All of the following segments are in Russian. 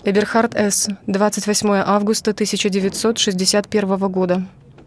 Эберхард С., 28 августа 1961 года.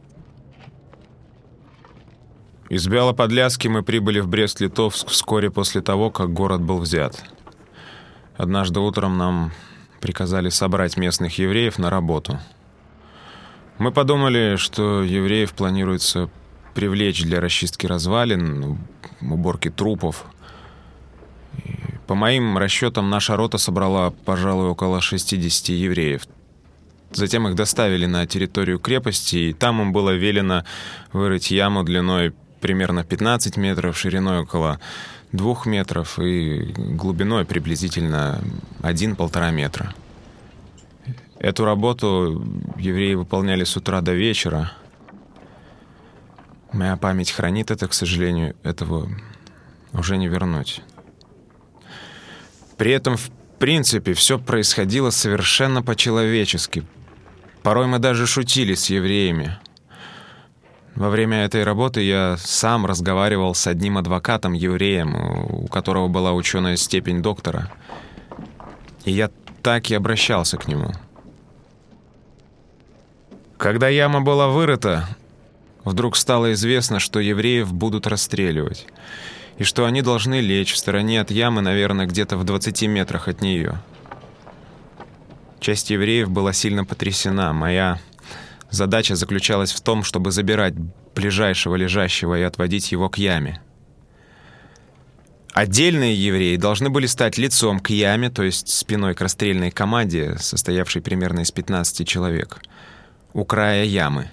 Из Бялоподляски мы прибыли в Брест-Литовск вскоре после того, как город был взят. Однажды утром нам приказали собрать местных евреев на работу. Мы подумали, что евреев планируется привлечь для расчистки развалин, уборки трупов. И по моим расчетам, наша рота собрала, пожалуй, около 60 евреев. Затем их доставили на территорию крепости, и там им было велено вырыть яму длиной примерно 15 метров, шириной около 2 метров и глубиной приблизительно 1-1,5 метра. Эту работу евреи выполняли с утра до вечера. Моя память хранит это, к сожалению, этого уже не вернуть. При этом, в принципе, все происходило совершенно по-человечески. Порой мы даже шутили с евреями. Во время этой работы я сам разговаривал с одним адвокатом-евреем, у которого была ученая степень доктора. И я так и обращался к нему. Когда яма была вырыта, вдруг стало известно, что евреев будут расстреливать, и что они должны лечь в стороне от ямы, наверное, где-то в 20 метрах от нее. Часть евреев была сильно потрясена. Моя задача заключалась в том, чтобы забирать ближайшего лежащего и отводить его к яме. Отдельные евреи должны были стать лицом к яме, то есть спиной к расстрельной команде, состоявшей примерно из 15 человек, у края ямы.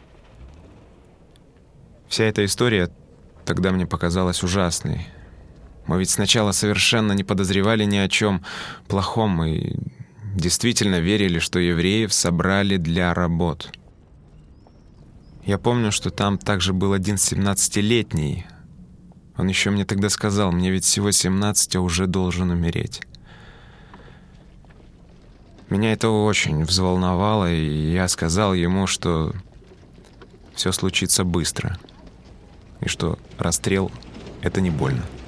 Вся эта история тогда мне показалась ужасной. Мы ведь сначала совершенно не подозревали ни о чем плохом и действительно верили, что евреев собрали для работ. Я помню, что там также был один 17-летний. Он еще мне тогда сказал: мне ведь всего 17, а уже должен умереть. Меня это очень взволновало, и я сказал ему, что все случится быстро, и что расстрел — это не больно.